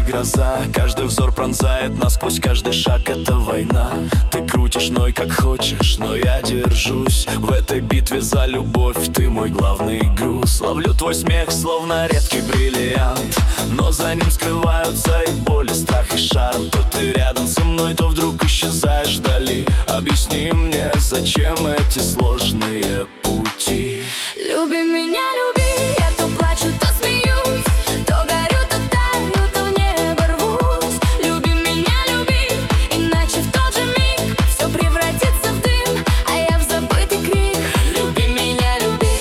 гроза. Каждый взор пронзает насквозь, каждый шаг — это война. Ты крутишь ной как хочешь, но я держусь в этой битве за любовь. Ты мой главный груз. Ловлю твой смех, словно редкий бриллиант, но за ним скрываются и боль, и страх, и шарм. То ты рядом со мной, то вдруг исчезаешь вдали. Объясни мне, зачем эти сложные пути? Люби меня, люби, я то плачу, то смеюсь, то горю, то таю, то в небо рвусь. Люби меня, люби, иначе в тот же миг все превратится в дым, а я в забытый крик. Люби меня, люби,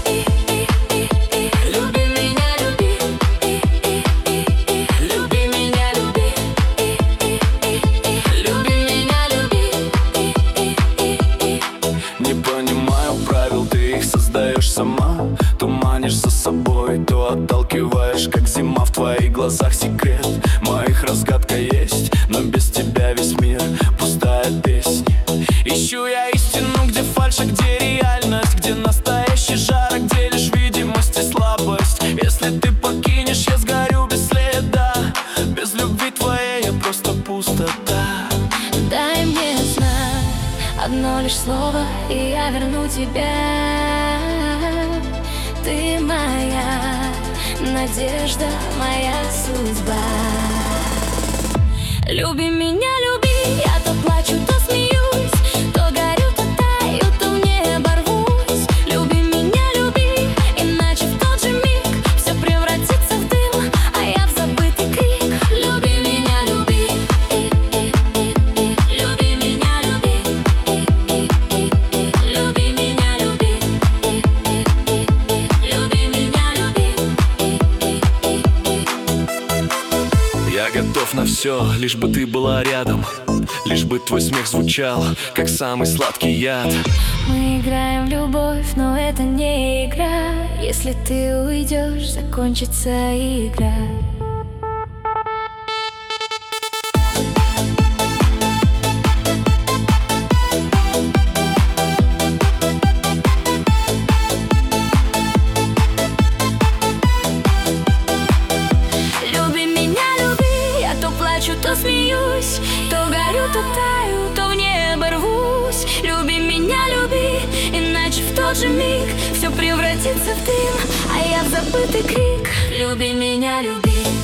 люби меня, люби, люби меня, люби, люби меня, люби. Не понимаю правил, ты их создаешь сама. То манишь за собой, то отталкиваешь, как зима. В твоих глазах секрет, моих разгадка есть, но без тебя весь мир пустая песня. Ищу я истину, где фальшь, а где реальность, где настоящий жар, а где лишь видимость и слабость. Если ты покинешь, я сгорю без следа. Без любви твоей я просто пустота. Дай мне знать одно лишь слово, и я верну тебя. Ты моя надежда, моя судьба. Люби меня, люби, я то плачу, то смеюсь, то горю, то таю, то в небо рвусь. Люби меня, люби, иначе в тот же миг все превратится в дым, а я в забытый крик. Люби меня, люби, люби меня, люби, люби меня, люби, люби меня, люби. Я готов на все, лишь бы ты была рядом, лишь бы твой смех звучал, как самый сладкий яд. Мы играем в любовь, но это не игра. Если ты уйдешь, закончится игра. Люби меня, люби, я то плачу, то смеюсь, то горю, то таю, то в небо рвусь. Люби меня, люби, иначе в тот же миг все превратится в дым, а я в забытый крик. Люби меня, люби.